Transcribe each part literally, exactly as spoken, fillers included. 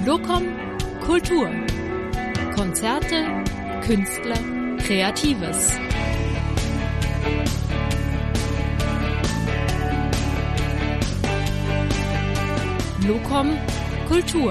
Locom Kultur. Konzerte, Künstler, Kreatives. Locom Kultur.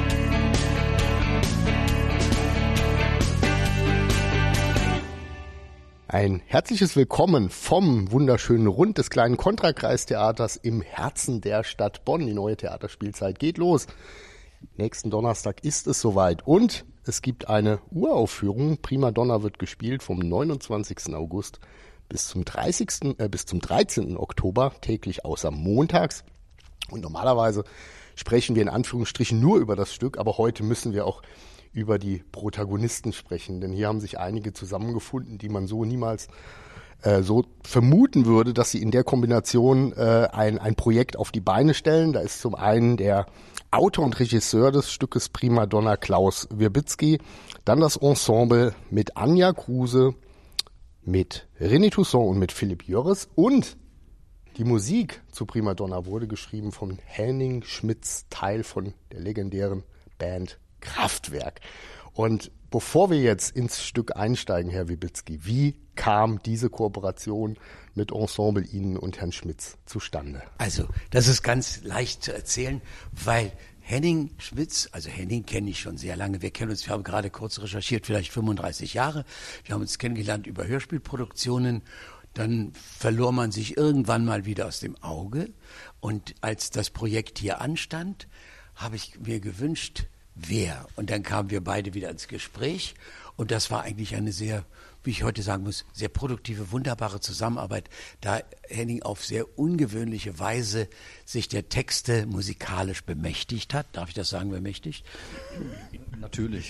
Ein herzliches Willkommen vom wunderschönen Rund des kleinen Kontrakreistheaters im Herzen der Stadt Bonn. Die neue Theaterspielzeit geht los. Nächsten Donnerstag ist es soweit und es gibt eine Uraufführung. Prima Donna wird gespielt vom neunundzwanzigsten August bis zum dreißigsten Äh, bis zum dreizehnten Oktober, täglich außer montags. Und normalerweise sprechen wir in Anführungsstrichen nur über das Stück, aber heute müssen wir auch über die Protagonisten sprechen, denn hier haben sich einige zusammengefunden, die man so niemals äh, so vermuten würde, dass sie in der Kombination äh, ein, ein Projekt auf die Beine stellen. Da ist zum einen der Autor und Regisseur des Stückes Prima Donna, Klaus Wierbitzki, dann das Ensemble mit Anja Kruse, mit René Toussaint und mit Philipp Jörres, und die Musik zu Prima Donna wurde geschrieben von Henning Schmitz, Teil von der legendären Band Kraftwerk. Und bevor wir jetzt ins Stück einsteigen, Herr Wierbitzki, wie kam diese Kooperation mit Ensemble Ihnen und Herrn Schmitz zustande? Also, das ist ganz leicht zu erzählen, weil Henning Schmitz, also Henning kenne ich schon sehr lange, wir kennen uns, wir haben gerade kurz recherchiert, vielleicht fünfunddreißig Jahre, wir haben uns kennengelernt über Hörspielproduktionen. Dann verlor man sich irgendwann mal wieder aus dem Auge. Und als das Projekt hier anstand, habe ich mir gewünscht, wer. Und dann kamen wir beide wieder ins Gespräch. Und das war eigentlich eine sehr, wie ich heute sagen muss, sehr produktive, wunderbare Zusammenarbeit, da Henning auf sehr ungewöhnliche Weise sich der Texte musikalisch bemächtigt hat. Darf ich das sagen, bemächtigt? Natürlich.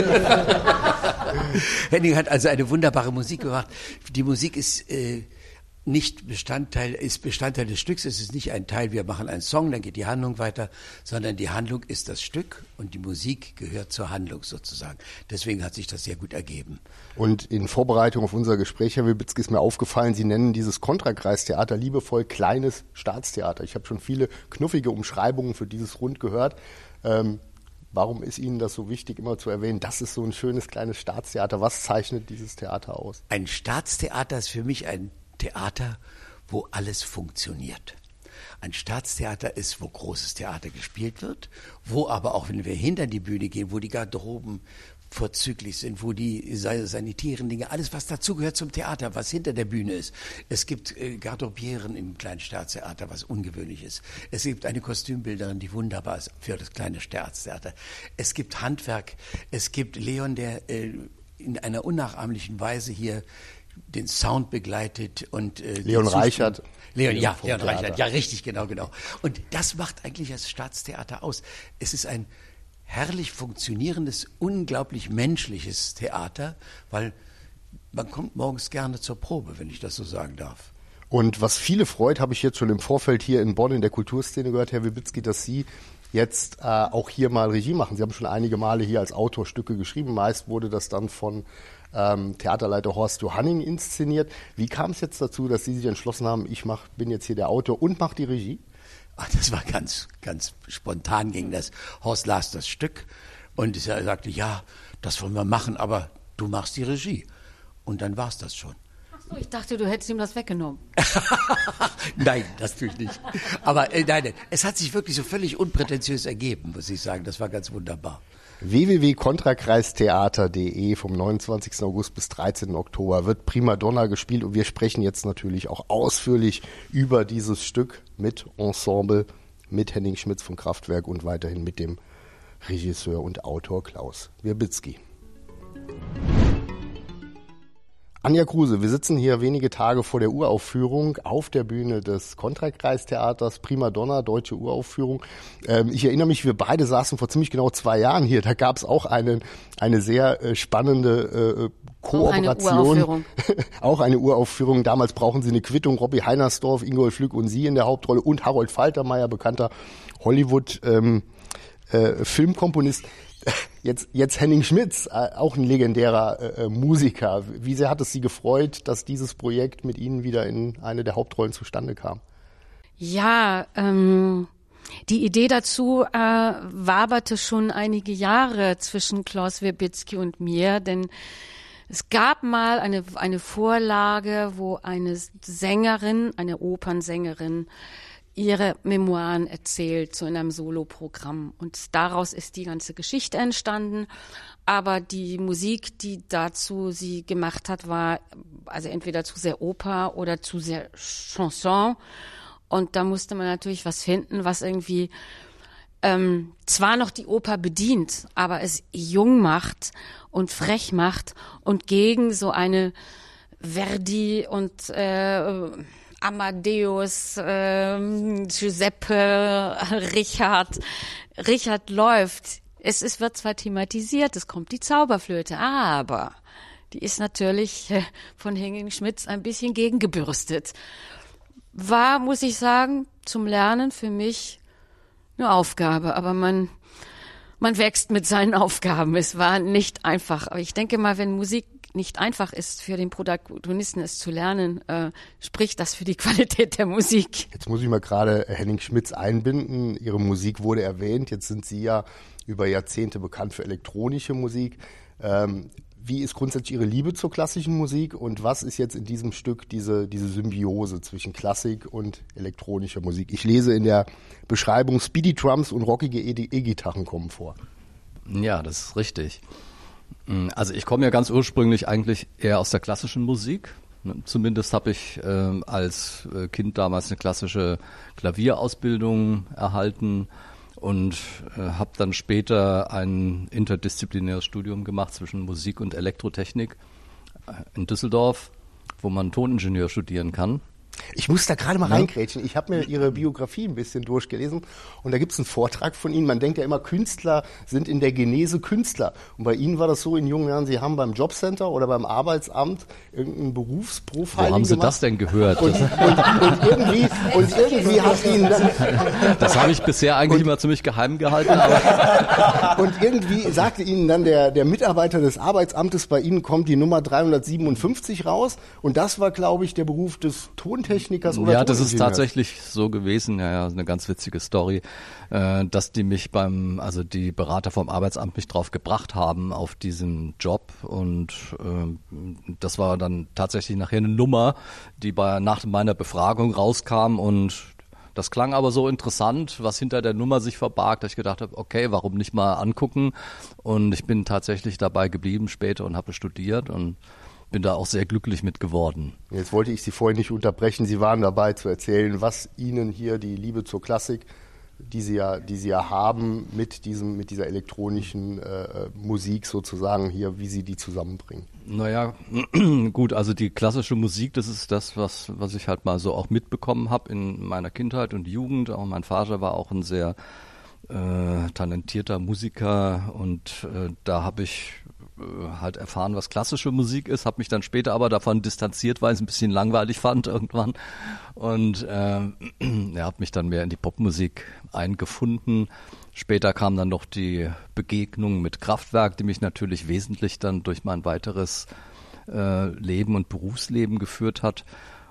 Henning hat also eine wunderbare Musik gemacht. Die Musik ist äh, nicht Bestandteil, ist Bestandteil des Stücks. Es ist nicht ein Teil, wir machen einen Song, dann geht die Handlung weiter, sondern die Handlung ist das Stück und die Musik gehört zur Handlung sozusagen. Deswegen hat sich das sehr gut ergeben. Und in Vorbereitung auf unser Gespräch, Herr Wierbitzki, ist mir aufgefallen, Sie nennen dieses Kontrakreistheater liebevoll kleines Staatstheater. Ich habe schon viele knuffige Umschreibungen für dieses Rund gehört. Ähm, warum ist Ihnen das so wichtig, immer zu erwähnen, das ist so ein schönes kleines Staatstheater? Was zeichnet dieses Theater aus? Ein Staatstheater ist für mich ein Theater, wo alles funktioniert. Ein Staatstheater ist, wo großes Theater gespielt wird, wo aber auch, wenn wir hinter die Bühne gehen, wo die Garderoben vorzüglich sind, wo die sanitären Dinge, alles was dazugehört zum Theater, was hinter der Bühne ist. Es gibt äh, Garderobieren im kleinen Staatstheater, was ungewöhnlich ist. Es gibt eine Kostümbilderin, die wunderbar ist für das kleine Staatstheater. Es gibt Handwerk, es gibt Leon, der äh, in einer unnachahmlichen Weise hier den Sound begleitet und äh, Leon Reichert. Leon, ja, Leon Reichert, ja, richtig, genau, genau. Und das macht eigentlich das Staatstheater aus. Es ist ein herrlich funktionierendes, unglaublich menschliches Theater, weil man kommt morgens gerne zur Probe, wenn ich das so sagen darf. Und was viele freut, habe ich jetzt schon im Vorfeld hier in Bonn in der Kulturszene gehört, Herr Wierbitzki, dass Sie jetzt äh, auch hier mal Regie machen. Sie haben schon einige Male hier als Autor Stücke geschrieben. Meist wurde das dann von ähm, Theaterleiter Horst Johanning inszeniert. Wie kam es jetzt dazu, dass Sie sich entschlossen haben, ich mach, bin jetzt hier der Autor und mache die Regie? Ach, das war ganz, ganz spontan ging das. Horst las das Stück und er sagte, ja, das wollen wir machen, aber du machst die Regie. Und dann war es das schon. Ach so, ich dachte, du hättest ihm das weggenommen. Nein, das tue ich nicht. Aber äh, nein, es hat sich wirklich so völlig unprätentiös ergeben, muss ich sagen. Das war ganz wunderbar. w w w punkt kontrakreistheater punkt de vom neunundzwanzigsten August bis dreizehnten Oktober wird Prima Donna gespielt und wir sprechen jetzt natürlich auch ausführlich über dieses Stück mit Ensemble, mit Henning Schmitz von Kraftwerk und weiterhin mit dem Regisseur und Autor Klaus Wierbitzki. Anja Kruse, wir sitzen hier wenige Tage vor der Uraufführung auf der Bühne des Kontrakreistheaters Prima Donna, deutsche Uraufführung. Ähm, ich erinnere mich, wir beide saßen vor ziemlich genau zwei Jahren hier. Da gab es auch eine, eine sehr äh, spannende äh, Kooperation. Auch eine Uraufführung. Auch eine Uraufführung. Damals brauchen Sie eine Quittung. Robbie Heinersdorf, Ingolf Lück und Sie in der Hauptrolle und Harold Faltermeier, bekannter Hollywood ähm, äh, Filmkomponist. Jetzt, jetzt Henning Schmitz, auch ein legendärer äh, Musiker. Wie sehr hat es Sie gefreut, dass dieses Projekt mit Ihnen wieder in eine der Hauptrollen zustande kam? Ja, ähm, Die Idee dazu äh, waberte schon einige Jahre zwischen Klaus Wierbitzki und mir, denn es gab mal eine, eine Vorlage, wo eine Sängerin, eine Opernsängerin, ihre Memoiren erzählt, so in einem Soloprogramm. Und daraus ist die ganze Geschichte entstanden. Aber die Musik, die dazu sie gemacht hat, war also entweder zu sehr Oper oder zu sehr Chanson. Und da musste man natürlich was finden, was irgendwie ähm, zwar noch die Oper bedient, aber es jung macht und frech macht und gegen so eine Verdi und äh, Amadeus, äh, Giuseppe, Richard, Richard läuft. Es, es wird zwar thematisiert, es kommt die Zauberflöte, aber die ist natürlich äh, von Henning Schmitz ein bisschen gegengebürstet. War, muss ich sagen, zum Lernen für mich eine Aufgabe, aber man, man wächst mit seinen Aufgaben. Es war nicht einfach. Aber ich denke mal, wenn Musik nicht einfach ist für den Protagonisten, es zu lernen, äh, spricht das für die Qualität der Musik. Jetzt muss ich mal gerade Henning Schmitz einbinden. Ihre Musik wurde erwähnt. Jetzt sind Sie ja über Jahrzehnte bekannt für elektronische Musik. Ähm, Wie ist grundsätzlich Ihre Liebe zur klassischen Musik und was ist jetzt in diesem Stück diese, diese Symbiose zwischen Klassik und elektronischer Musik? Ich lese in der Beschreibung, Speedy Drums und rockige E-Gitarren kommen vor. Ja, das ist richtig. Also ich komme ja ganz ursprünglich eigentlich eher aus der klassischen Musik. Zumindest habe ich äh, als Kind damals eine klassische Klavierausbildung erhalten. Und äh, habe dann später ein interdisziplinäres Studium gemacht zwischen Musik und Elektrotechnik äh, in Düsseldorf, wo man Toningenieur studieren kann. Ich muss da gerade mal ja. reingrätschen. Ich habe mir Ihre Biografie ein bisschen durchgelesen und da gibt es einen Vortrag von Ihnen. Man denkt ja immer, Künstler sind in der Genese Künstler. Und bei Ihnen war das so in jungen Jahren, Sie haben beim Jobcenter oder beim Arbeitsamt irgendeinen Berufsprofiling gemacht. Wo haben Sie das denn gehört? Und, und, und, irgendwie, und irgendwie hat Ihnen dann... Das habe ich bisher eigentlich und, immer ziemlich geheim gehalten. Aber und irgendwie sagte Ihnen dann der, der Mitarbeiter des Arbeitsamtes, bei Ihnen kommt die Nummer dreihundertsiebenundfünfzig raus. Und das war, glaube ich, der Beruf des Ton Technikers oder Ja, das ist tatsächlich so gewesen, ja, ja, eine ganz witzige Story, äh, dass die mich beim, also die Berater vom Arbeitsamt mich drauf gebracht haben auf diesen Job und äh, das war dann tatsächlich nachher eine Nummer, die bei nach meiner Befragung rauskam und das klang aber so interessant, was hinter der Nummer sich verbarg, dass ich gedacht habe, okay, warum nicht mal angucken und ich bin tatsächlich dabei geblieben später und habe studiert und bin da auch sehr glücklich mit geworden. Jetzt wollte ich Sie vorhin nicht unterbrechen. Sie waren dabei zu erzählen, was Ihnen hier die Liebe zur Klassik, die Sie ja, die Sie ja haben, mit diesem, mit dieser elektronischen äh, Musik sozusagen hier, wie Sie die zusammenbringen. Naja, gut, also die klassische Musik, das ist das, was, was ich halt mal so auch mitbekommen habe in meiner Kindheit und Jugend. Auch mein Vater war auch ein sehr äh, talentierter Musiker und äh, da habe ich halt erfahren, was klassische Musik ist, habe mich dann später aber davon distanziert, weil ich es ein bisschen langweilig fand irgendwann und äh, ja, habe mich dann mehr in die Popmusik eingefunden. Später kam dann noch die Begegnung mit Kraftwerk, die mich natürlich wesentlich dann durch mein weiteres äh, Leben und Berufsleben geführt hat.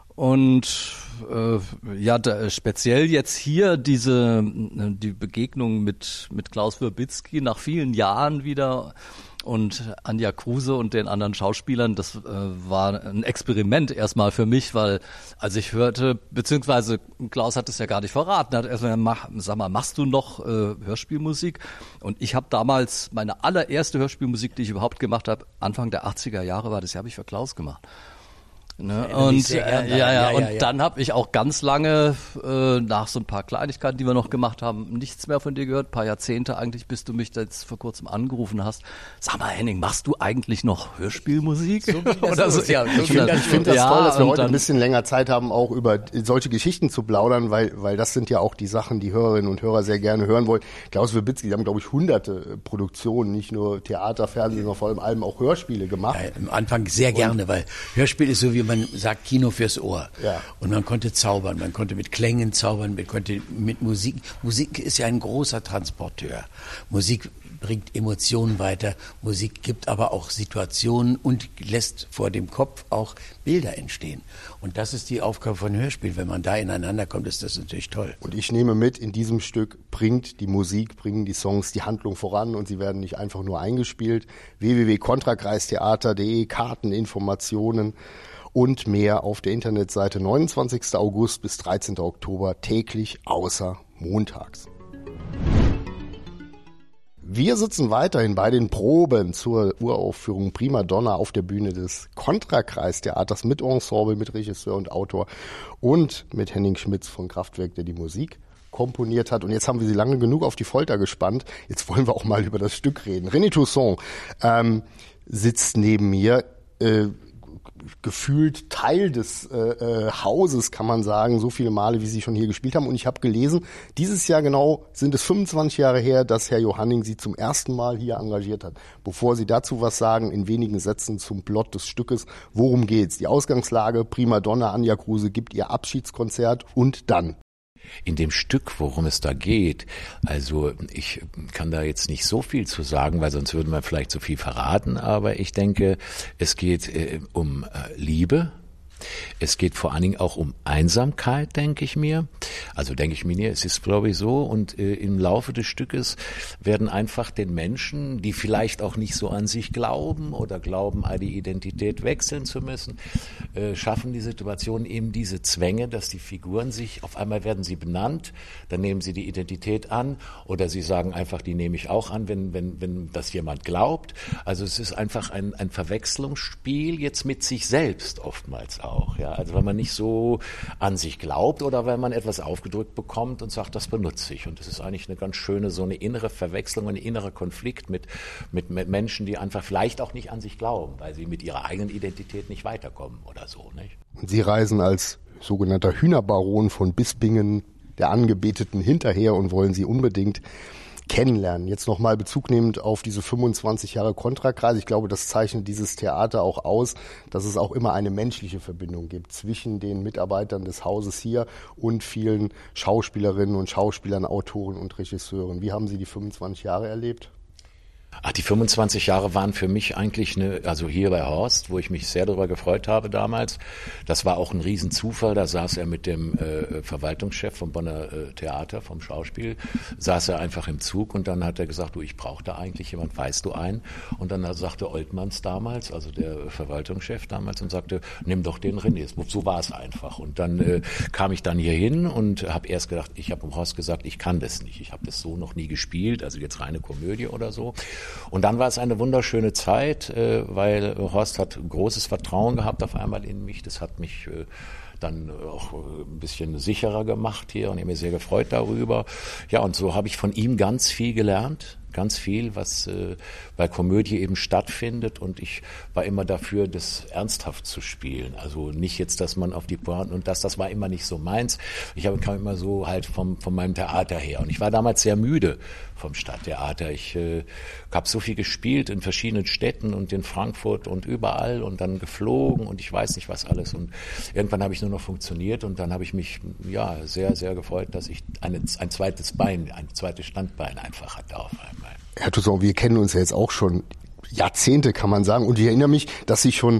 Und äh, ja, da, speziell jetzt hier diese die Begegnung mit mit Klaus Wierbitzki nach vielen Jahren wieder und Anja Kruse und den anderen Schauspielern, das äh, war ein Experiment erstmal für mich, weil als ich hörte, beziehungsweise Klaus hat es ja gar nicht verraten, hat erstmal gesagt, sag mal, machst du noch äh, Hörspielmusik? Und ich habe damals meine allererste Hörspielmusik, die ich überhaupt gemacht habe, Anfang der achtziger Jahre war das, die habe ich für Klaus gemacht. Ne? Und äh, ja, ja, ja, und ja. Dann habe ich auch ganz lange äh, nach so ein paar Kleinigkeiten, die wir noch gemacht haben, nichts mehr von dir gehört. Ein paar Jahrzehnte eigentlich, bis du mich jetzt vor kurzem angerufen hast. Sag mal, Henning, machst du eigentlich noch Hörspielmusik? So Oder so? Ja, ich finde das, find das ja, toll, dass wir heute ein bisschen länger Zeit haben, auch über solche Geschichten zu plaudern, weil weil das sind ja auch die Sachen, die Hörerinnen und Hörer sehr gerne hören wollen. Klaus Wierbitzki, die haben, glaube ich, hunderte Produktionen, nicht nur Theater, Fernsehen, sondern vor allem allem auch Hörspiele gemacht. Ja, am Anfang sehr gerne, und, weil Hörspiel ist so wie Hörspiel, man sagt Kino fürs Ohr. Ja. Und man konnte zaubern, man konnte mit Klängen zaubern, man konnte mit Musik. Musik ist ja ein großer Transporteur. Musik bringt Emotionen weiter, Musik gibt aber auch Situationen und lässt vor dem Kopf auch Bilder entstehen. Und das ist die Aufgabe von Hörspielen. Wenn man da ineinander kommt, ist das natürlich toll. Und ich nehme mit, in diesem Stück bringt die Musik, bringen die Songs die Handlung voran und sie werden nicht einfach nur eingespielt. w w w punkt kontrakreistheater punkt de, Karten, Informationen und mehr auf der Internetseite neunundzwanzigsten August bis dreizehnten Oktober täglich außer montags. Wir sitzen weiterhin bei den Proben zur Uraufführung Prima Donna auf der Bühne des Kontrakreistheaters mit Ensemble, mit Regisseur und Autor und mit Henning Schmitz von Kraftwerk, der die Musik komponiert hat. Und jetzt haben wir Sie lange genug auf die Folter gespannt. Jetzt wollen wir auch mal über das Stück reden. René Toussaint ähm, sitzt neben mir, äh, gefühlt Teil des äh, äh, Hauses, kann man sagen, so viele Male, wie Sie schon hier gespielt haben. Und ich habe gelesen, dieses Jahr genau sind es fünfundzwanzig Jahre her, dass Herr Johanning Sie zum ersten Mal hier engagiert hat. Bevor Sie dazu was sagen, in wenigen Sätzen zum Plot des Stückes, worum geht's? Die Ausgangslage, Prima Donna, Anja Kruse gibt ihr Abschiedskonzert und dann? In dem Stück, worum es da geht, also ich kann da jetzt nicht so viel zu sagen, weil sonst würden wir vielleicht zu viel verraten, aber ich denke, es geht äh, um äh, Liebe. Es geht vor allen Dingen auch um Einsamkeit, denke ich mir. Also denke ich mir, es ist glaube ich so. Und äh, im Laufe des Stückes werden einfach den Menschen, die vielleicht auch nicht so an sich glauben oder glauben, die Identität wechseln zu müssen, äh, schaffen die Situation eben diese Zwänge, dass die Figuren sich, auf einmal werden sie benannt, dann nehmen sie die Identität an oder sie sagen einfach, die nehme ich auch an, wenn, wenn, wenn das jemand glaubt. Also es ist einfach ein, ein Verwechslungsspiel jetzt mit sich selbst oftmals auch. Auch, ja. Also wenn man nicht so an sich glaubt oder wenn man etwas aufgedrückt bekommt und sagt, das benutze ich. Und das ist eigentlich eine ganz schöne, so eine innere Verwechslung, ein innerer Konflikt mit, mit, mit Menschen, die einfach vielleicht auch nicht an sich glauben, weil sie mit ihrer eigenen Identität nicht weiterkommen oder so. Nicht? Und Sie reisen als sogenannter Hühnerbaron von Bispingen der Angebeteten hinterher und wollen sie unbedingt kennenlernen. Jetzt nochmal Bezug nehmend auf diese fünfundzwanzig Jahre Kontrakreis. Ich glaube, das zeichnet dieses Theater auch aus, dass es auch immer eine menschliche Verbindung gibt zwischen den Mitarbeitern des Hauses hier und vielen Schauspielerinnen und Schauspielern, Autoren und Regisseuren. Wie haben Sie die fünfundzwanzig Jahre erlebt? Ach, die fünfundzwanzig Jahre waren für mich eigentlich eine, also hier bei Horst, wo ich mich sehr darüber gefreut habe damals. Das war auch ein Riesenzufall. Da saß er mit dem äh, Verwaltungschef vom Bonner äh, Theater, vom Schauspiel, saß er einfach im Zug und dann hat er gesagt, du, ich brauche da eigentlich jemand, weißt du einen? Und dann sagte Oltmanns damals, also der Verwaltungschef damals, und sagte, nimm doch den René. So war es einfach. Und dann äh, kam ich dann hier hin und habe erst gedacht, ich habe um Horst gesagt, ich kann das nicht. Ich habe das so noch nie gespielt, also jetzt reine Komödie oder so. Und dann war es eine wunderschöne Zeit, äh, weil Horst hat großes Vertrauen gehabt auf einmal in mich. Das hat mich äh, dann auch ein bisschen sicherer gemacht hier und ich habe mich sehr gefreut darüber. Ja, und so habe ich von ihm ganz viel gelernt. Ganz viel, was äh, bei Komödie eben stattfindet und ich war immer dafür, das ernsthaft zu spielen. Also nicht jetzt, dass man auf die Pointen und das, das war immer nicht so meins. Ich habe, kam immer so halt vom, von meinem Theater her und ich war damals sehr müde vom Stadttheater. Ich äh, habe so viel gespielt in verschiedenen Städten und in Frankfurt und überall und dann geflogen und ich weiß nicht was alles und irgendwann habe ich nur noch funktioniert und dann habe ich mich ja sehr, sehr gefreut, dass ich eine, ein zweites Bein, ein zweites Standbein einfach hatte auf einmal. Herr Toussaint, wir kennen uns ja jetzt auch schon Jahrzehnte, kann man sagen. Und ich erinnere mich, dass Sie schon,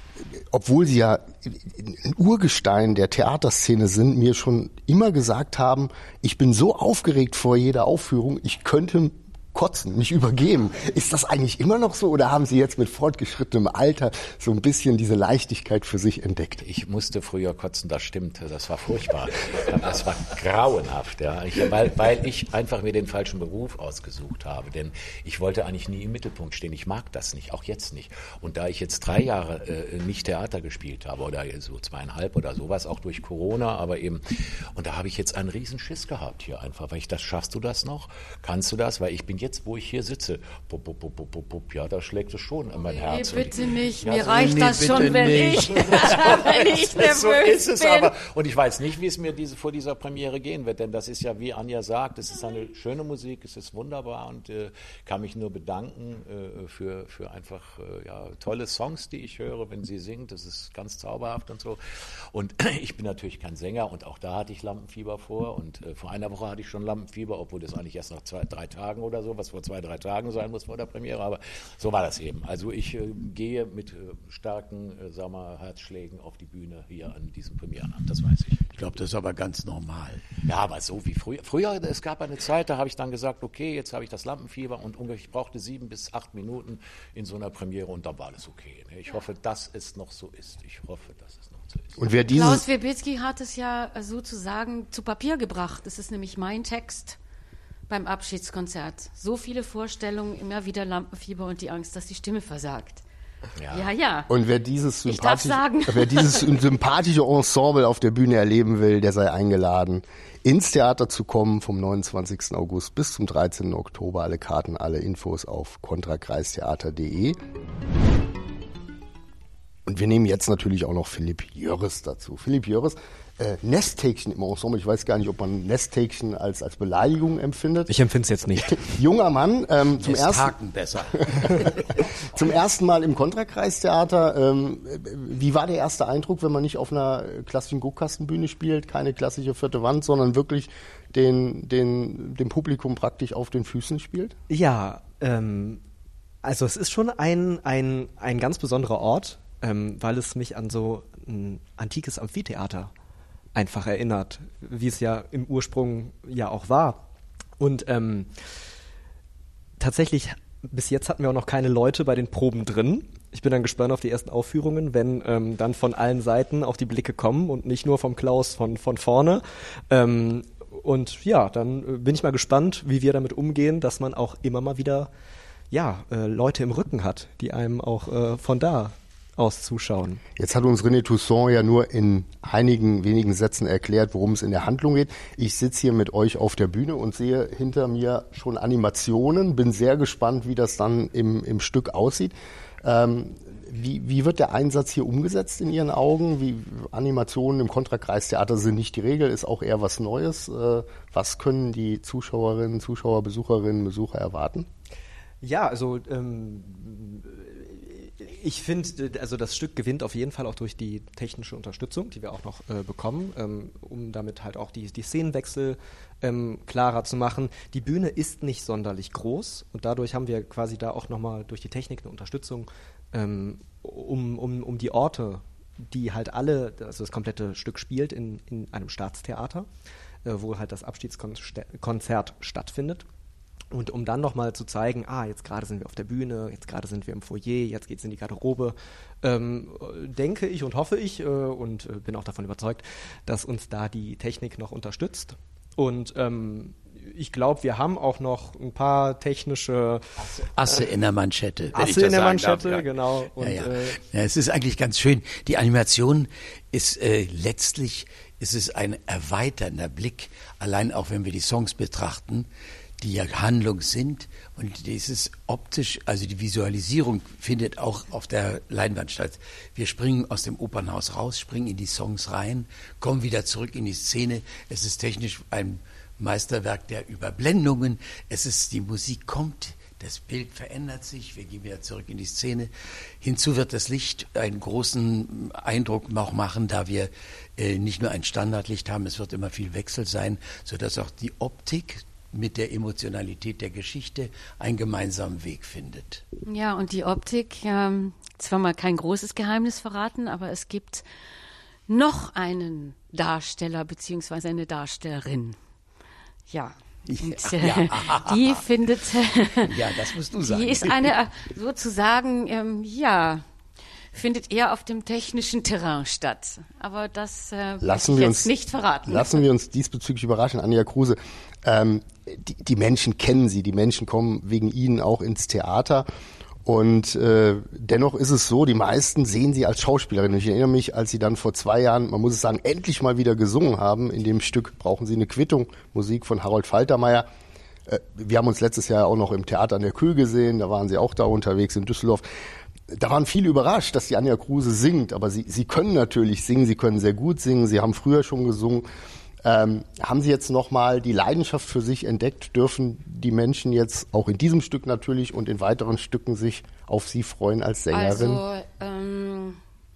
obwohl Sie ja ein Urgestein der Theaterszene sind, mir schon immer gesagt haben, ich bin so aufgeregt vor jeder Aufführung, ich könnte kotzen, mich übergeben. Ist das eigentlich immer noch so oder haben Sie jetzt mit fortgeschrittenem Alter so ein bisschen diese Leichtigkeit für sich entdeckt? Ich musste früher kotzen, das stimmt, das war furchtbar. Das war grauenhaft, ja. Ich, weil, weil ich einfach mir den falschen Beruf ausgesucht habe, denn ich wollte eigentlich nie im Mittelpunkt stehen. Ich mag das nicht, auch jetzt nicht. Und da ich jetzt drei Jahre äh, nicht Theater gespielt habe oder so zweieinhalb oder sowas, auch durch Corona, aber eben, und da habe ich jetzt einen riesen Schiss gehabt hier einfach, weil ich das, schaffst du das noch? Kannst du das? Weil ich bin jetzt jetzt, wo ich hier sitze, bup, bup, bup, bup, bup, bup, ja, da schlägt es schon an mein Herz. Nee, bitte nicht, ja, mir so, reicht nee, das schon, wenn nicht. ich, wenn ich nervös so ist es bin. aber. Und ich weiß nicht, wie es mir diese, vor dieser Premiere gehen wird, denn das ist ja, wie Anja sagt, es ist eine schöne Musik, es ist wunderbar und äh, kann mich nur bedanken äh, für, für einfach äh, ja, tolle Songs, die ich höre, wenn sie singt. Das ist ganz zauberhaft und so. Und ich bin natürlich kein Sänger und auch da hatte ich Lampenfieber vor und äh, vor einer Woche hatte ich schon Lampenfieber, obwohl das eigentlich erst nach zwei, drei Tagen oder so, was vor zwei, drei Tagen sein muss vor der Premiere, aber so war das eben. Also ich äh, gehe mit äh, starken, äh, sagen wir, Herzschlägen auf die Bühne hier an diesem Premierenabend, das weiß ich. Ich glaube, das ist aber ganz normal. Ja, aber so wie früher. Früher, es gab eine Zeit, da habe ich dann gesagt, okay, jetzt habe ich das Lampenfieber und ungefähr, ich brauchte sieben bis acht Minuten in so einer Premiere und dann war alles okay. Ich hoffe, dass es noch so ist. Ich hoffe, dass es noch so ist. Und wer dieses Klaus Wierbicki hat es ja sozusagen zu Papier gebracht. Das ist nämlich mein Text beim Abschiedskonzert. So viele Vorstellungen, immer wieder Lampenfieber und die Angst, dass die Stimme versagt. Ja, Ja, ja. Und wer dieses, Ich darf sympathische, sagen. wer dieses sympathische Ensemble auf der Bühne erleben will, der sei eingeladen, ins Theater zu kommen vom neunundzwanzigsten August bis zum dreizehnten Oktober. Alle Karten, alle Infos auf kontrakreistheater punkt de. Und wir nehmen jetzt natürlich auch noch Philipp Jöres dazu. Philipp Jöres, äh, Nesthäkchen im Ensemble. Ich weiß gar nicht, ob man Nesthäkchen als, als Beleidigung empfindet. Ich empfinde es jetzt nicht. Junger Mann, ähm, zum, ersten, Haken besser. zum ersten Mal im Kontrakreistheater. Ähm, wie war der erste Eindruck, wenn man nicht auf einer klassischen Guckkastenbühne spielt, keine klassische vierte Wand, sondern wirklich den, den, dem Publikum praktisch auf den Füßen spielt? Ja, ähm, also es ist schon ein, ein, ein ganz besonderer Ort, ähm, weil es mich an so ein antikes Amphitheater einfach erinnert, wie es ja im Ursprung ja auch war. Und ähm, tatsächlich, bis jetzt hatten wir auch noch keine Leute bei den Proben drin. Ich bin dann gespannt auf die ersten Aufführungen, wenn ähm, dann von allen Seiten auch die Blicke kommen und nicht nur vom Klaus von, von vorne. Ähm, und ja, dann äh, bin ich mal gespannt, wie wir damit umgehen, dass man auch immer mal wieder ja, äh, Leute im Rücken hat, die einem auch äh, von da aus zuschauen. Jetzt hat uns René Toussaint ja nur in einigen wenigen Sätzen erklärt, worum es in der Handlung geht. Ich sitze hier mit euch auf der Bühne und sehe hinter mir schon Animationen. Bin sehr gespannt, wie das dann im, im Stück aussieht. Ähm, wie, wie wird der Einsatz hier umgesetzt in Ihren Augen? Wie Animationen im Kontrakreistheater sind nicht die Regel, ist auch eher was Neues. Äh, was können die Zuschauerinnen, Zuschauer, Besucherinnen, Besucher erwarten? Ja, also ähm, ich finde, also das Stück gewinnt auf jeden Fall auch durch die technische Unterstützung, die wir auch noch äh, bekommen, ähm, um damit halt auch die, die Szenenwechsel ähm, klarer zu machen. Die Bühne ist nicht sonderlich groß und dadurch haben wir quasi da auch nochmal durch die Technik eine Unterstützung, ähm, um, um, um die Orte, die halt alle, also das komplette Stück spielt in, in einem Staatstheater, äh, wo halt das Abschiedskonzert stattfindet. Und um dann nochmal zu zeigen, ah, jetzt gerade sind wir auf der Bühne, jetzt gerade sind wir im Foyer, jetzt geht's in die Garderobe, ähm, denke ich und hoffe ich äh, und äh, bin auch davon überzeugt, dass uns da die Technik noch unterstützt. Und ähm, ich glaube, wir haben auch noch ein paar technische Asse, Asse in der Manschette. Wenn Asse ich das in der sagen Manschette, darf, ja. genau. Und, ja, ja. Äh, ja, es ist eigentlich ganz schön. Die Animation ist äh, letztlich ist es ein erweiternder Blick, allein auch wenn wir die Songs betrachten, die ja Handlung sind, und dieses optisch, also die Visualisierung findet auch auf der Leinwand statt. Wir springen aus dem Opernhaus raus, springen in die Songs rein, kommen wieder zurück in die Szene. Es ist technisch ein Meisterwerk der Überblendungen. Es ist, die Musik kommt, das Bild verändert sich, wir gehen wieder zurück in die Szene. Hinzu wird das Licht einen großen Eindruck auch machen, da wir äh, nicht nur ein Standardlicht haben, es wird immer viel Wechsel sein, sodass auch die Optik mit der Emotionalität der Geschichte einen gemeinsamen Weg findet. Ja, und die Optik, ähm, zwar mal kein großes Geheimnis verraten, aber es gibt noch einen Darsteller beziehungsweise eine Darstellerin. Ja. Und, äh, Ja. die findet, Ja, das musst du sagen. die ist eine äh, sozusagen, ähm, ja, findet eher auf dem technischen Terrain statt. Aber das äh, Lassen möchte ich wir jetzt uns, nicht verraten. Lassen wir uns diesbezüglich überraschen. Anja Kruse, ähm, die, die Menschen kennen sie, die Menschen kommen wegen ihnen auch ins Theater. Und äh, dennoch ist es so, die meisten sehen sie als Schauspielerin. Ich erinnere mich, als sie dann vor zwei Jahren, man muss es sagen, endlich mal wieder gesungen haben in dem Stück Brauchen Sie eine Quittung, Musik von Harold Faltermeier. Äh, wir haben uns letztes Jahr auch noch im Theater an der Kühl gesehen, da waren Sie auch da unterwegs in Düsseldorf. Da waren viele überrascht, dass die Anja Kruse singt, aber sie, sie können natürlich singen, sie können sehr gut singen, sie haben früher schon gesungen. Ähm, haben Sie jetzt nochmal die Leidenschaft für sich entdeckt? Dürfen die Menschen jetzt auch in diesem Stück natürlich und in weiteren Stücken sich auf Sie freuen als Sängerin? Also ähm,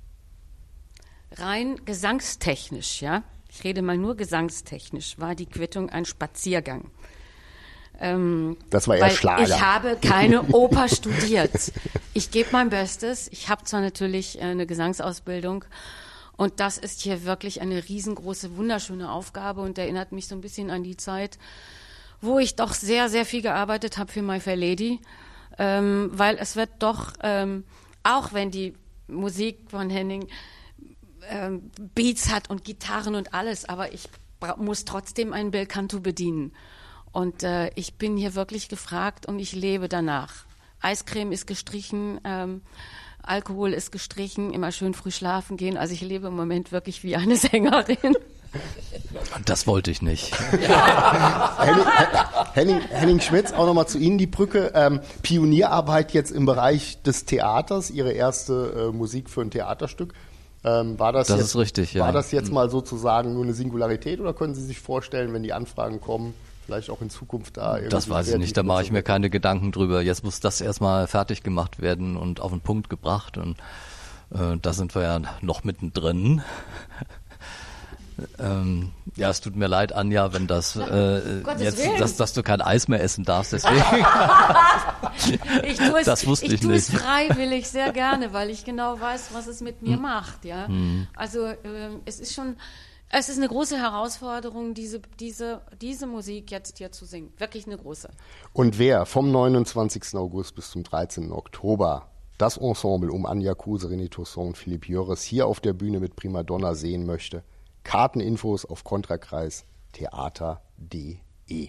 rein gesangstechnisch, ja, ich rede mal nur gesangstechnisch, war die Quittung ein Spaziergang. Ähm, das war eher weil Schlager. Ich habe keine Oper studiert. Ich gebe mein Bestes. Ich habe zwar natürlich äh, eine Gesangsausbildung, und das ist hier wirklich eine riesengroße, wunderschöne Aufgabe und erinnert mich so ein bisschen an die Zeit, wo ich doch sehr, sehr viel gearbeitet habe für My Fair Lady, ähm, weil es wird doch, ähm, auch wenn die Musik von Henning ähm, Beats hat und Gitarren und alles, aber ich bra- muss trotzdem einen Bel Canto bedienen. Und äh, ich bin hier wirklich gefragt und ich lebe danach. Eiscreme ist gestrichen, ähm, Alkohol ist gestrichen, immer schön früh schlafen gehen. Also ich lebe im Moment wirklich wie eine Sängerin. Das wollte ich nicht. Henning, Henning, Henning Schmitz, auch nochmal zu Ihnen die Brücke. Ähm, Pionierarbeit jetzt im Bereich des Theaters, Ihre erste äh, Musik für ein Theaterstück. Ähm, war das, das jetzt, ist richtig, ja. War das jetzt mal sozusagen nur eine Singularität oder können Sie sich vorstellen, wenn die Anfragen kommen, vielleicht auch in Zukunft da irgendwie? Das weiß ich nicht, da mache ich mir keine Gedanken drüber. Jetzt muss das erstmal fertig gemacht werden und auf den Punkt gebracht und äh, da sind wir ja noch mittendrin. ähm, ja, es tut mir leid, Anja, wenn das äh, jetzt, dass, dass du kein Eis mehr essen darfst, deswegen. ich tue es, das wusste ich, ich tue nicht. es freiwillig sehr gerne, weil ich genau weiß, was es mit mir hm. macht, ja. Hm. Also äh, es ist schon Es ist eine große Herausforderung, diese, diese, diese Musik jetzt hier zu singen. Wirklich eine große. Und wer vom neunundzwanzigsten August bis zum dreizehnten Oktober das Ensemble um Anja Kruse, René Toussaint und Philipp Jöres hier auf der Bühne mit Primadonna sehen möchte, Karteninfos auf kontrakreis theater punkt de.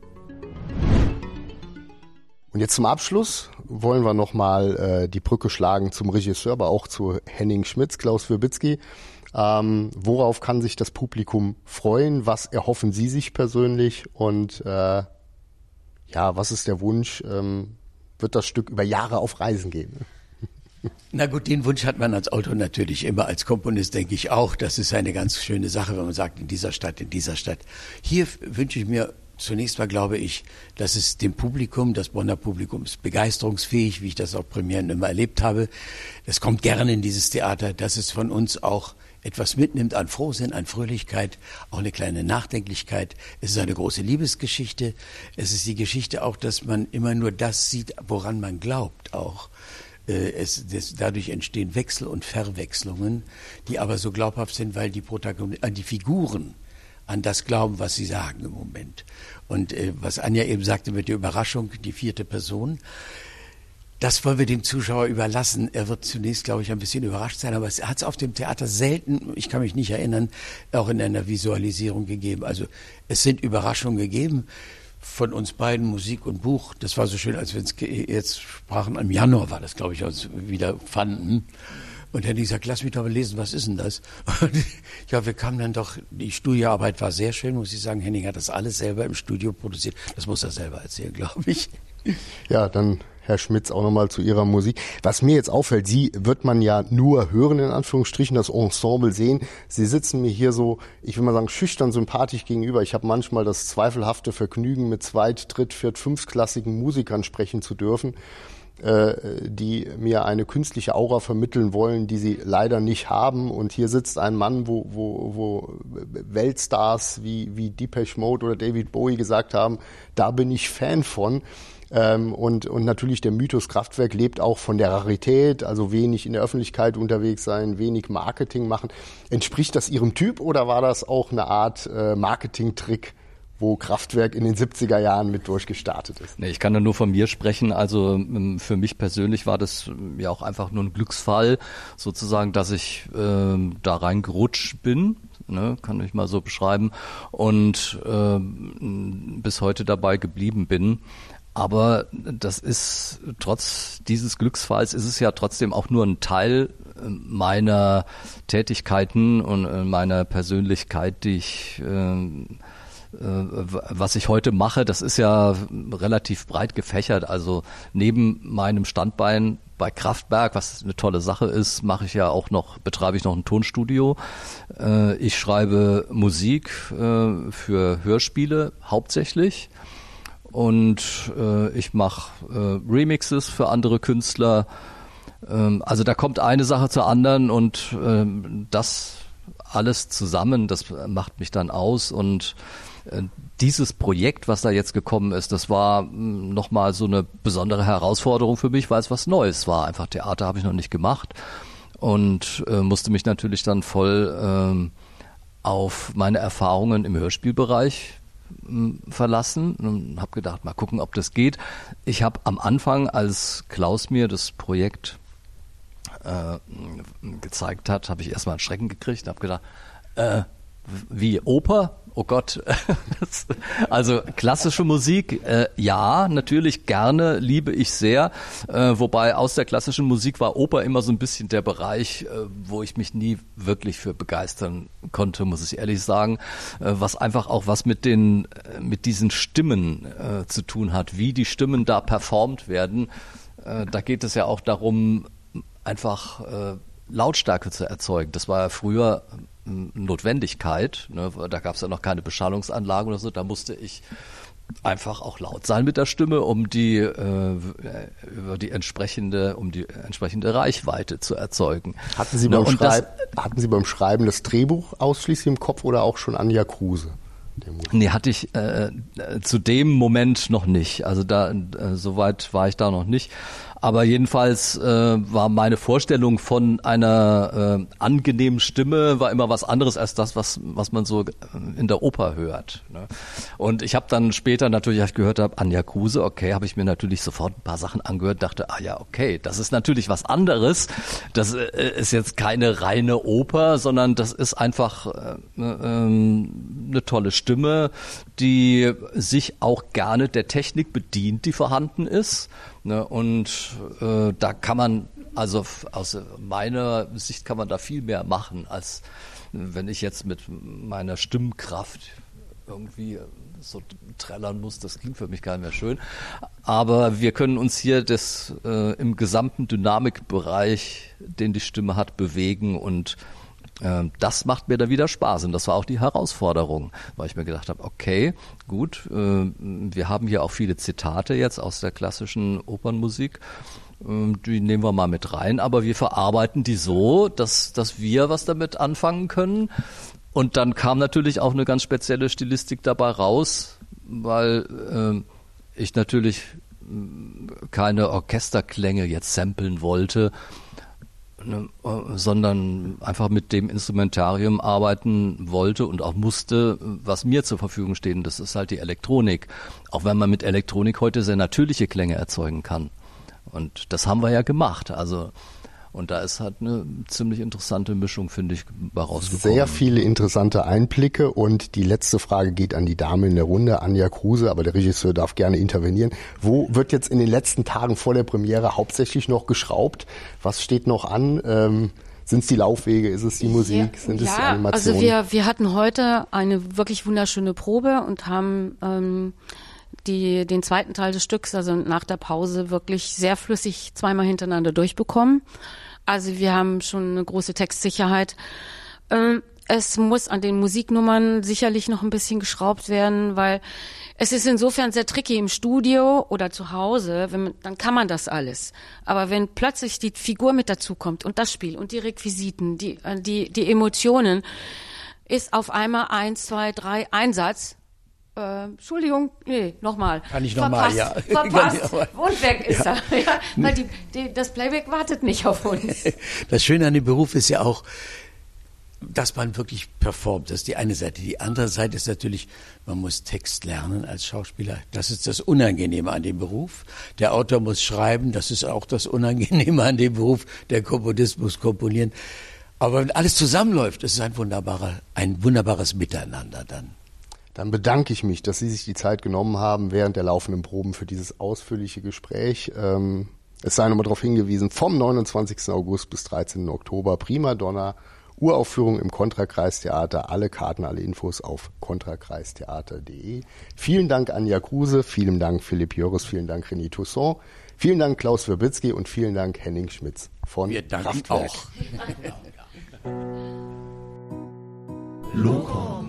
Und jetzt zum Abschluss wollen wir nochmal äh, die Brücke schlagen zum Regisseur, aber auch zu Henning Schmitz, Klaus Wierbitzki. Ähm, worauf kann sich das Publikum freuen? Was erhoffen Sie sich persönlich? Und äh, ja, was ist der Wunsch? Ähm, wird das Stück über Jahre auf Reisen gehen? Na gut, den Wunsch hat man als Autor natürlich immer, als Komponist denke ich auch. Das ist eine ganz schöne Sache, wenn man sagt, in dieser Stadt, in dieser Stadt. Hier wünsche ich mir zunächst mal, glaube ich, dass es dem Publikum, das Bonner Publikum ist begeisterungsfähig, wie ich das auf Premieren immer erlebt habe. Es kommt gerne in dieses Theater, dass es von uns auch etwas mitnimmt an Frohsinn, an Fröhlichkeit, auch eine kleine Nachdenklichkeit. Es ist eine große Liebesgeschichte. Es ist die Geschichte auch, dass man immer nur das sieht, woran man glaubt auch. Es, das, dadurch entstehen Wechsel und Verwechslungen, die aber so glaubhaft sind, weil die Protagonisten, äh, die Figuren an das glauben, was sie sagen im Moment. Und äh, was Anja eben sagte mit der Überraschung, die vierte Person, das wollen wir dem Zuschauer überlassen. Er wird zunächst, glaube ich, ein bisschen überrascht sein, aber es hat es auf dem Theater selten, ich kann mich nicht erinnern, auch in einer Visualisierung gegeben. Also es sind Überraschungen gegeben von uns beiden, Musik und Buch. Das war so schön, als wir uns jetzt sprachen, im Januar war das, glaube ich, als wir wieder fanden. Und Henning sagt, lass mich doch mal lesen, was ist denn das? Und ja, wir kamen dann doch, die Studioarbeit war sehr schön, muss ich sagen. Henning hat das alles selber im Studio produziert. Das muss er selber erzählen, glaube ich. Ja, dann Herr Schmitz auch nochmal zu Ihrer Musik. Was mir jetzt auffällt, Sie wird man ja nur hören, in Anführungsstrichen, das Ensemble sehen. Sie sitzen mir hier so, ich will mal sagen, schüchtern sympathisch gegenüber. Ich habe manchmal das zweifelhafte Vergnügen, mit zweit-, dritt-, viert-, fünfklassigen Musikern sprechen zu dürfen, die mir eine künstliche Aura vermitteln wollen, die sie leider nicht haben. Und hier sitzt ein Mann, wo, wo, wo Weltstars wie, wie Depeche Mode oder David Bowie gesagt haben, da bin ich Fan von. Ähm, und, und natürlich der Mythos Kraftwerk lebt auch von der Rarität, also wenig in der Öffentlichkeit unterwegs sein, wenig Marketing machen. Entspricht das Ihrem Typ oder war das auch eine Art äh, Marketing-Trick, wo Kraftwerk in den siebziger Jahren mit durchgestartet ist? Nee, ich kann da nur von mir sprechen. Also für mich persönlich war das ja auch einfach nur ein Glücksfall, sozusagen, dass ich äh, da reingerutscht bin. Ne, kann ich mal so beschreiben. Und äh, bis heute dabei geblieben bin. Aber das ist, trotz dieses Glücksfalls, ist es ja trotzdem auch nur ein Teil meiner Tätigkeiten und meiner Persönlichkeit, die ich äh, was ich heute mache, das ist ja relativ breit gefächert. Also neben meinem Standbein bei Kraftwerk, was eine tolle Sache ist, mache ich ja auch noch, betreibe ich noch ein Tonstudio. Ich schreibe Musik für Hörspiele hauptsächlich und ich mache Remixes für andere Künstler. Also da kommt eine Sache zur anderen und das alles zusammen, das macht mich dann aus und dieses Projekt, was da jetzt gekommen ist, das war nochmal so eine besondere Herausforderung für mich, weil es was Neues war. Einfach Theater habe ich noch nicht gemacht und äh, musste mich natürlich dann voll ähm, auf meine Erfahrungen im Hörspielbereich äh, verlassen und habe gedacht, mal gucken, ob das geht. Ich habe am Anfang, als Klaus mir das Projekt äh, gezeigt hat, habe ich erstmal einen Schrecken gekriegt und habe gedacht, äh, wie Oper? Oh Gott, also klassische Musik, äh, ja, natürlich gerne, liebe ich sehr, äh, wobei aus der klassischen Musik war Oper immer so ein bisschen der Bereich, äh, wo ich mich nie wirklich für begeistern konnte, muss ich ehrlich sagen, äh, was einfach auch was mit den, äh, mit diesen Stimmen äh, zu tun hat, wie die Stimmen da performt werden. Äh, da geht es ja auch darum, einfach äh, Lautstärke zu erzeugen. Das war ja früher Notwendigkeit, ne? Da gab es ja noch keine Beschallungsanlagen oder so, da musste ich einfach auch laut sein mit der Stimme, um die äh, über die entsprechende, um die entsprechende Reichweite zu erzeugen. Hatten Sie, ne? beim, Schreib, das, hatten Sie beim Schreiben das Drehbuch ausschließlich im Kopf oder auch schon Anja Kruse? Nee, hatte ich äh, zu dem Moment noch nicht. Also da äh, soweit war ich da noch nicht. Aber jedenfalls äh, war meine Vorstellung von einer äh, angenehmen Stimme war immer was anderes als das, was was man so in der Oper hört. Ne? Und ich habe dann später natürlich, als ich gehört habe, Anja Kruse, okay, habe ich mir natürlich sofort ein paar Sachen angehört, dachte, ah ja, okay, das ist natürlich was anderes. Das äh, ist jetzt keine reine Oper, sondern das ist einfach äh, äh, eine tolle Stimme, die sich auch gerne der Technik bedient, die vorhanden ist. Ne, und äh, da kann man, also aus meiner Sicht kann man da viel mehr machen, als wenn ich jetzt mit meiner Stimmkraft irgendwie so trällern muss. Das klingt für mich gar nicht mehr schön. Aber wir können uns hier das äh, im gesamten Dynamikbereich, den die Stimme hat, bewegen und das macht mir dann wieder Spaß und das war auch die Herausforderung, weil ich mir gedacht habe, okay, gut, wir haben hier auch viele Zitate jetzt aus der klassischen Opernmusik, die nehmen wir mal mit rein, aber wir verarbeiten die so, dass, dass wir was damit anfangen können und dann kam natürlich auch eine ganz spezielle Stilistik dabei raus, weil äh, ich natürlich keine Orchesterklänge jetzt samplen wollte, sondern einfach mit dem Instrumentarium arbeiten wollte und auch musste, was mir zur Verfügung steht. Und das ist halt die Elektronik. Auch wenn man mit Elektronik heute sehr natürliche Klänge erzeugen kann. Und das haben wir ja gemacht. Also und da ist halt eine ziemlich interessante Mischung, finde ich, bei rausgekommen. Sehr viele interessante Einblicke und die letzte Frage geht an die Dame in der Runde, Anja Kruse, aber der Regisseur darf gerne intervenieren. Wo wird jetzt in den letzten Tagen vor der Premiere hauptsächlich noch geschraubt? Was steht noch an? Ähm, sind es die Laufwege? Ist es die Musik? Ja, Sind es ja, die Animationen? Also wir, wir hatten heute eine wirklich wunderschöne Probe und haben ähm, die, den zweiten Teil des Stücks, also nach der Pause, wirklich sehr flüssig zweimal hintereinander durchbekommen. Also wir haben schon eine große Textsicherheit. Ähm, es muss an den Musiknummern sicherlich noch ein bisschen geschraubt werden, weil es ist insofern sehr tricky im Studio oder zu Hause, wenn man, dann kann man das alles. Aber wenn plötzlich die Figur mit dazukommt und das Spiel und die Requisiten, die, die, die Emotionen, ist auf einmal eins, zwei, drei Einsatz. Äh, Entschuldigung, nee, nochmal. Kann ich nochmal, ja. Verpasst, und weg ist ja. er. Ja, weil die, die, das Playback wartet nicht auf uns. Das Schöne an dem Beruf ist ja auch, dass man wirklich performt. Das ist die eine Seite. Die andere Seite ist natürlich, man muss Text lernen als Schauspieler. Das ist das Unangenehme an dem Beruf. Der Autor muss schreiben, das ist auch das Unangenehme an dem Beruf. Der Komponist muss komponieren. Aber wenn alles zusammenläuft, ist es ein wunderbarer, ein wunderbares Miteinander dann. Dann bedanke ich mich, dass Sie sich die Zeit genommen haben während der laufenden Proben für dieses ausführliche Gespräch. Ähm, es sei nochmal darauf hingewiesen, vom neunundzwanzigsten August bis dreizehnten Oktober Primadonna Uraufführung im Kontrakreistheater. Alle Karten, alle Infos auf kontrakreistheater punkt de. Vielen Dank Anja Kruse, vielen Dank Philipp Jöris, vielen Dank René Toussaint, vielen Dank Klaus Werbitzky und vielen Dank Henning Schmitz von Wir danken Kraftwerk. auch. Lokal.